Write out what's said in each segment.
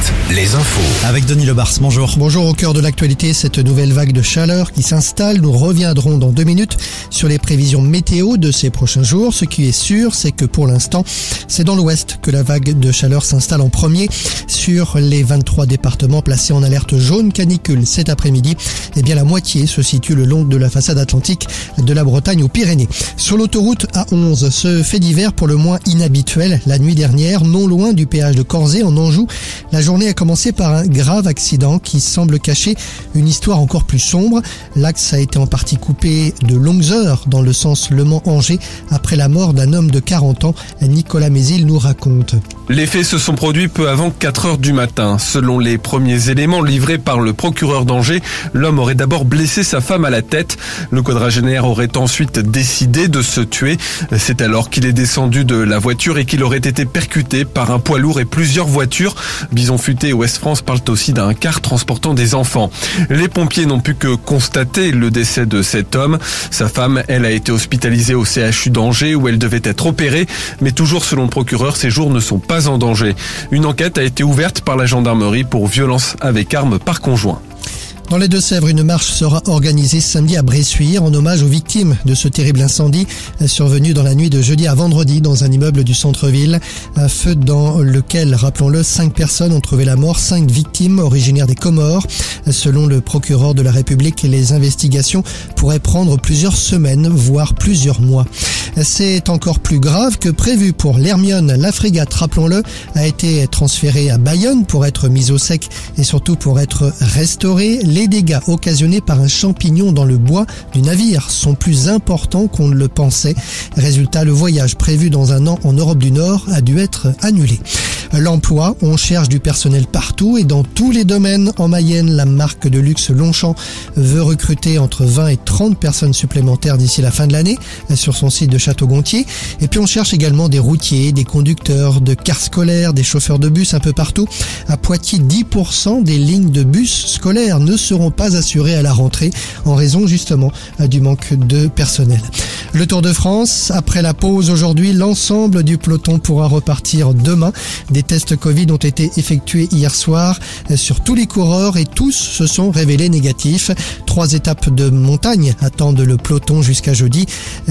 les infos. Avec Denis Lebars, bonjour. Bonjour, au cœur de l'actualité, cette nouvelle vague de chaleur qui s'installe. Nous reviendrons dans 2 minutes sur les prévisions météo de ces prochains jours. Ce qui est sûr, c'est que pour l'instant, c'est dans l'ouest que la vague de chaleur s'installe en premier. Sur les 23 départements placés en alerte jaune canicule cet après-midi, eh bien la moitié se situe le long de la façade atlantique de la Bretagne aux Pyrénées. Sur l'autoroute A11, ce fait divers pour le moins inhabituel. La nuit dernière, non loin du péage de Corzé en Anjou, la journée a commencé par un grave accident qui semble cacher une histoire encore plus sombre. L'axe a été en partie coupé de longues heures dans le sens Le Mans-Angers après la mort d'un homme de 40 ans. Nicolas Mézil nous raconte. Les faits se sont produits peu avant 4 heures du matin. Selon les premiers éléments livrés par le procureur d'Angers, l'homme aurait d'abord blessé sa femme à la tête. Le quadragénaire aurait ensuite décidé de se tuer. C'est alors qu'il est descendu de la voiture et qu'il aurait été percuté par un poids lourd et plusieurs voitures. Bison Futé et Ouest France parlent aussi d'un car transportant des enfants. Les pompiers n'ont pu que constater le décès de cet homme. Sa femme, elle, a été hospitalisée au CHU d'Angers où elle devait être opérée. Mais toujours selon le procureur, ses jours ne sont pas en danger. Une enquête a été ouverte par la gendarmerie pour violence avec arme par conjoint. Dans les Deux-Sèvres, une marche sera organisée samedi à Bressuire en hommage aux victimes de ce terrible incendie survenu dans la nuit de jeudi à vendredi dans un immeuble du centre-ville. Un feu dans lequel, rappelons-le, 5 personnes ont trouvé la mort, 5 victimes originaires des Comores. Selon le procureur de la République, les investigations pourraient prendre plusieurs semaines, voire plusieurs mois. C'est encore plus grave que prévu pour l'Hermione. La frégate, rappelons-le, a été transférée à Bayonne pour être mise au sec et surtout pour être restaurée. Les dégâts occasionnés par un champignon dans le bois du navire sont plus importants qu'on ne le pensait. Résultat, le voyage prévu dans un an en Europe du Nord a dû être annulé. L'emploi, on cherche du personnel partout et dans tous les domaines. En Mayenne, la marque de luxe Longchamp veut recruter entre 20 et 30 personnes supplémentaires d'ici la fin de l'année sur son site de Château-Gontier. Et puis on cherche également des routiers, des conducteurs de cars scolaires, des chauffeurs de bus un peu partout. À Poitiers, 10% des lignes de bus scolaires ne seront pas assurées à la rentrée en raison justement du manque de personnel. Le Tour de France, après la pause aujourd'hui, l'ensemble du peloton pourra repartir demain. Des tests Covid ont été effectués hier soir sur tous les coureurs et tous se sont révélés négatifs. 3 étapes de montagne attendent le peloton jusqu'à jeudi.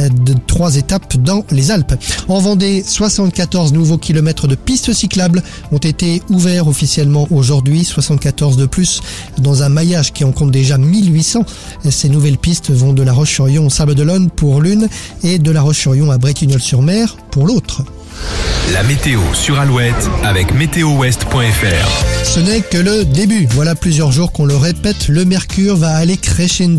3 étapes dans les Alpes. En Vendée, 74 nouveaux kilomètres de pistes cyclables ont été ouverts officiellement aujourd'hui. 74 de plus dans un maillage qui en compte déjà 1800. Ces nouvelles pistes vont de La Roche-sur-Yon au Sables-d'Olonne pour l'une et de La Roche-sur-Yon à Bretignolles-sur-Mer pour l'autre. La météo sur Alouette avec météowest.fr. Ce n'est que le début. Voilà plusieurs jours qu'on le répète, le mercure va aller crescendo.